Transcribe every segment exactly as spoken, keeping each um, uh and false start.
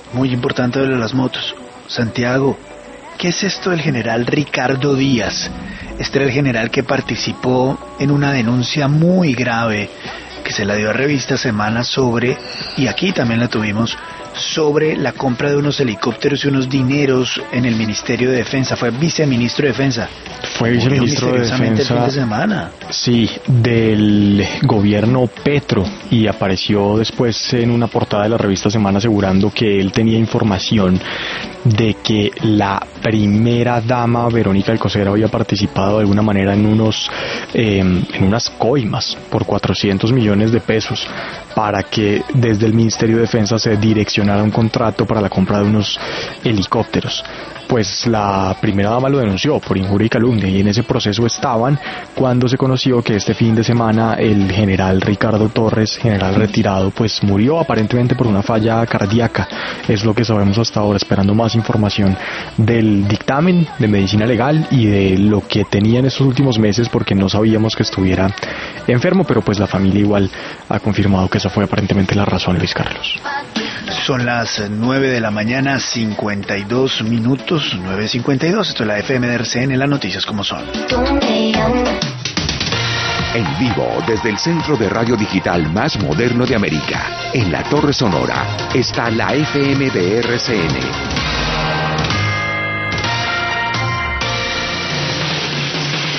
Muy importante lo de las motos. Santiago, ¿qué es esto del general Ricardo Díaz? Este era el general que participó en una denuncia muy grave que se la dio a Revista Semana sobre, y aquí también la tuvimos, sobre la compra de unos helicópteros y unos dineros en el Ministerio de Defensa. Fue viceministro de Defensa. Fue viceministro de Defensa, el fin de semana. Sí, del gobierno Petro, y apareció después en una portada de la Revista Semana asegurando que él tenía información de que la primera dama Verónica Alcocer había participado de alguna manera en unos eh, en unas coimas por cuatrocientos millones de pesos para que desde el Ministerio de Defensa se direccionara un contrato para la compra de unos helicópteros. Pues la primera dama lo denunció por injuria y calumnia, y en ese proceso estaban cuando se conoció que este fin de semana el general Ricardo Torres, general retirado, pues murió aparentemente por una falla cardíaca. Es lo que sabemos hasta ahora, esperando más información del dictamen de medicina legal y de lo que tenía en estos últimos meses, porque no sabíamos que estuviera enfermo, pero pues la familia igual ha confirmado que esa fue aparentemente la razón, Luis Carlos. Son las nueve de la mañana, cincuenta y dos minutos, nueve cincuenta y dos. Esto es la F M de R C N, las noticias como son. En vivo desde el centro de radio digital más moderno de América, en la Torre Sonora, está la F M de R C N.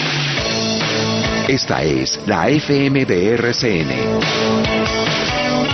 Esta es la F M de R C N.